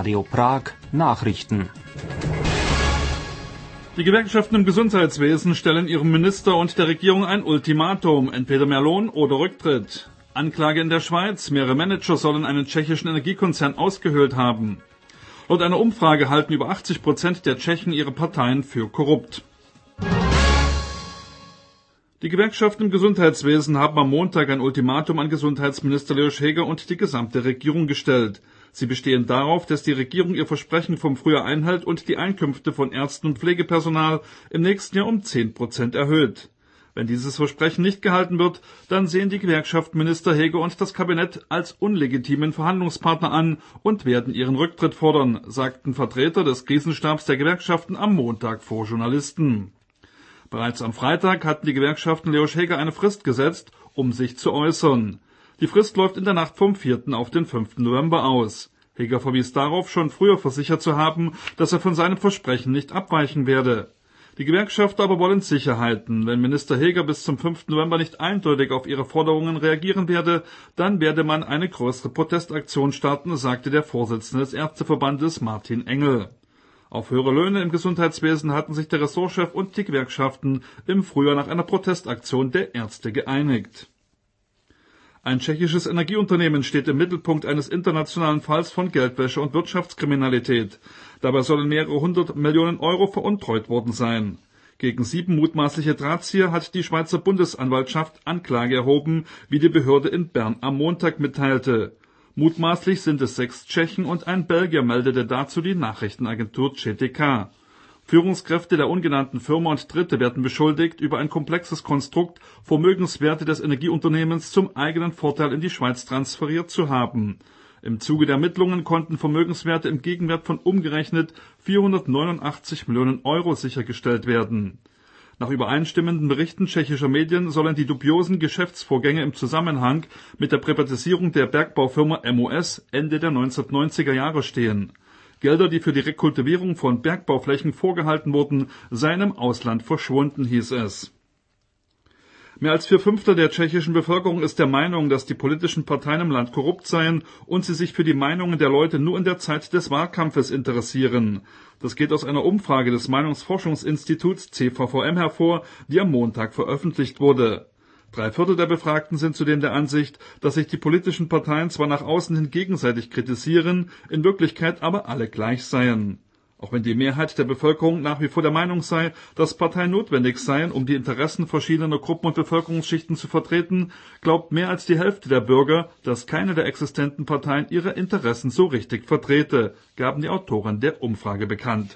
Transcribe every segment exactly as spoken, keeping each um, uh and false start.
Radio Prag Nachrichten. Die Gewerkschaften im Gesundheitswesen stellen ihrem Minister und der Regierung ein Ultimatum, entweder mehr Lohn oder Rücktritt. Anklage in der Schweiz, mehrere Manager sollen einen tschechischen Energiekonzern ausgehöhlt haben. Laut einer Umfrage halten über achtzig Prozent der Tschechen ihre Parteien für korrupt. Die Gewerkschaften im Gesundheitswesen haben am Montag ein Ultimatum an Gesundheitsminister Leoš Heger und die gesamte Regierung gestellt. Sie bestehen darauf, dass die Regierung ihr Versprechen vom Frühjahr einhält und die Einkünfte von Ärzten und Pflegepersonal im nächsten Jahr um zehn Prozent erhöht. Wenn dieses Versprechen nicht gehalten wird, dann sehen die Gewerkschaften Minister Heger und das Kabinett als unlegitimen Verhandlungspartner an und werden ihren Rücktritt fordern, sagten Vertreter des Krisenstabs der Gewerkschaften am Montag vor Journalisten. Bereits am Freitag hatten die Gewerkschaften Leoš Heger eine Frist gesetzt, um sich zu äußern. Die Frist läuft in der Nacht vom vierten auf den fünften November aus. Heger verwies darauf, schon früher versichert zu haben, dass er von seinem Versprechen nicht abweichen werde. Die Gewerkschafter aber wollen Sicherheiten. Wenn Minister Heger bis zum fünften November nicht eindeutig auf ihre Forderungen reagieren werde, dann werde man eine größere Protestaktion starten, sagte der Vorsitzende des Ärzteverbandes Martin Engel. Auf höhere Löhne im Gesundheitswesen hatten sich der Ressortchef und die Gewerkschaften im Frühjahr nach einer Protestaktion der Ärzte geeinigt. Ein tschechisches Energieunternehmen steht im Mittelpunkt eines internationalen Falls von Geldwäsche und Wirtschaftskriminalität. Dabei sollen mehrere hundert Millionen Euro veruntreut worden sein. Gegen sieben mutmaßliche Drahtzieher hat die Schweizer Bundesanwaltschaft Anklage erhoben, wie die Behörde in Bern am Montag mitteilte. Mutmaßlich sind es sechs Tschechen und ein Belgier, meldete dazu die Nachrichtenagentur C T K. Führungskräfte der ungenannten Firma und Dritte werden beschuldigt, über ein komplexes Konstrukt Vermögenswerte des Energieunternehmens zum eigenen Vorteil in die Schweiz transferiert zu haben. Im Zuge der Ermittlungen konnten Vermögenswerte im Gegenwert von umgerechnet vierhundertneunundachtzig Millionen Euro sichergestellt werden. Nach übereinstimmenden Berichten tschechischer Medien sollen die dubiosen Geschäftsvorgänge im Zusammenhang mit der Privatisierung der Bergbaufirma M O S Ende der neunzehnhundertneunziger Jahre stehen. Gelder, die für die Rekultivierung von Bergbauflächen vorgehalten wurden, seien im Ausland verschwunden, hieß es. Mehr als vier Fünftel der tschechischen Bevölkerung ist der Meinung, dass die politischen Parteien im Land korrupt seien und sie sich für die Meinungen der Leute nur in der Zeit des Wahlkampfes interessieren. Das geht aus einer Umfrage des Meinungsforschungsinstituts C V V M hervor, die am Montag veröffentlicht wurde. Drei Viertel der Befragten sind zudem der Ansicht, dass sich die politischen Parteien zwar nach außen hin gegenseitig kritisieren, in Wirklichkeit aber alle gleich seien. Auch wenn die Mehrheit der Bevölkerung nach wie vor der Meinung sei, dass Parteien notwendig seien, um die Interessen verschiedener Gruppen und Bevölkerungsschichten zu vertreten, glaubt mehr als die Hälfte der Bürger, dass keine der existenten Parteien ihre Interessen so richtig vertrete, gaben die Autoren der Umfrage bekannt.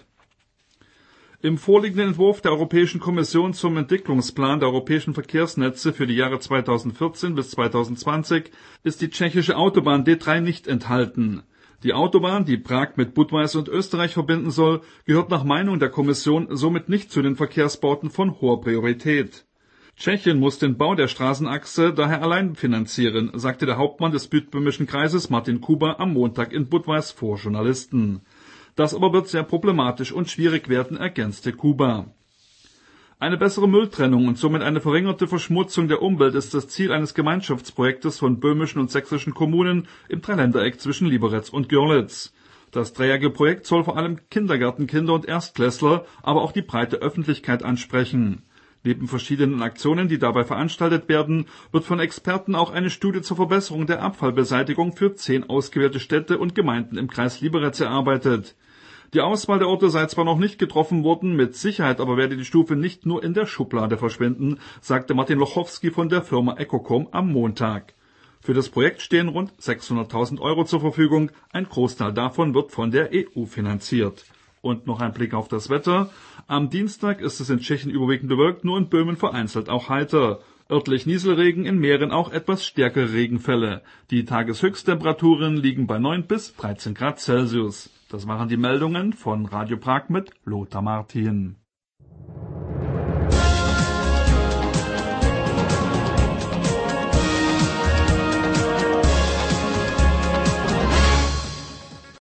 Im vorliegenden Entwurf der Europäischen Kommission zum Entwicklungsplan der europäischen Verkehrsnetze für die Jahre zweitausendvierzehn bis zweitausendzwanzig ist die tschechische Autobahn D drei nicht enthalten. Die Autobahn, die Prag mit Budweis und Österreich verbinden soll, gehört nach Meinung der Kommission somit nicht zu den Verkehrsbauten von hoher Priorität. Tschechien muss den Bau der Straßenachse daher allein finanzieren, sagte der Hauptmann des Südböhmischen Kreises Martin Kuba am Montag in Budweis vor Journalisten. Das aber wird sehr problematisch und schwierig werden, ergänzte Kuba. Eine bessere Mülltrennung und somit eine verringerte Verschmutzung der Umwelt ist das Ziel eines Gemeinschaftsprojektes von böhmischen und sächsischen Kommunen im Dreiländereck zwischen Liberec und Görlitz. Das dreijährige Projekt soll vor allem Kindergartenkinder und Erstklässler, aber auch die breite Öffentlichkeit ansprechen. Neben verschiedenen Aktionen, die dabei veranstaltet werden, wird von Experten auch eine Studie zur Verbesserung der Abfallbeseitigung für zehn ausgewählte Städte und Gemeinden im Kreis Liberec erarbeitet. Die Auswahl der Orte sei zwar noch nicht getroffen worden, mit Sicherheit aber werde die Stufe nicht nur in der Schublade verschwinden, sagte Martin Lochowski von der Firma Ecocom am Montag. Für das Projekt stehen rund sechshunderttausend Euro zur Verfügung, ein Großteil davon wird von der E U finanziert. Und noch ein Blick auf das Wetter. Am Dienstag ist es in Tschechien überwiegend bewölkt, nur in Böhmen vereinzelt auch heiter. Örtlich Nieselregen, in Mähren auch etwas stärkere Regenfälle. Die Tageshöchsttemperaturen liegen bei neun bis dreizehn Grad Celsius. Das waren die Meldungen von Radio Prag mit Lothar Martin.